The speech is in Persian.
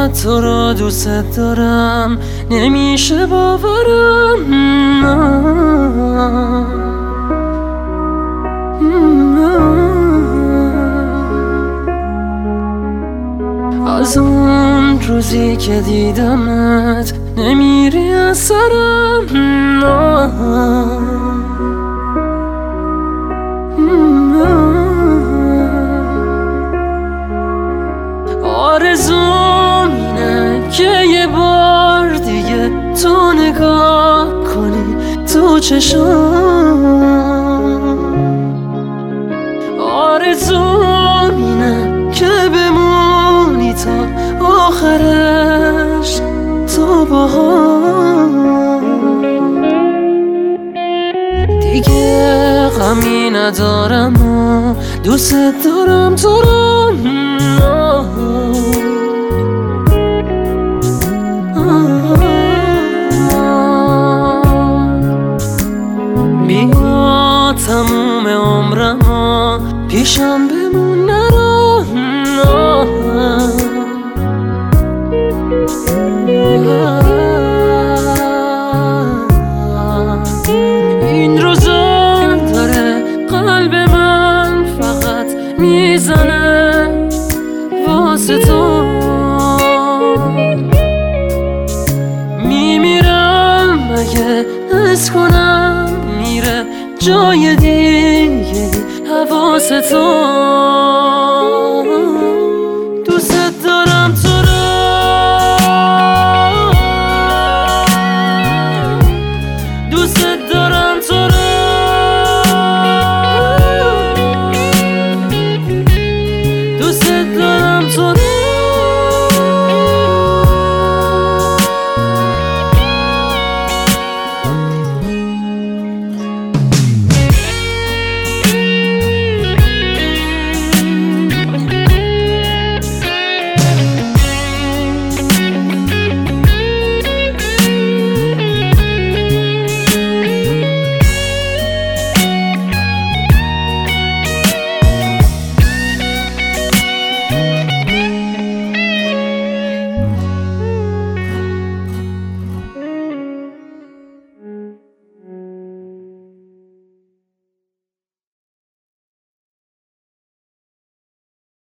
چقدر تو رو دوست دارم نمیشه باورم. از اون روزی که دیدمت نمیری از سرم. آرزوم اینه که یه بار دیگه تو نگاه کنی تو چشام. آرزوم اینه که بمونی تا آخرش تو باهام. دیگه غمی ندارم و دوست دارم تو رو. بیا تموم عمرمو پیشم بمون نرو. این روزا داره قلب من فقط میزنه واسه تو. میمیرم اگه حس کنم میره جای دیگه حواس تو.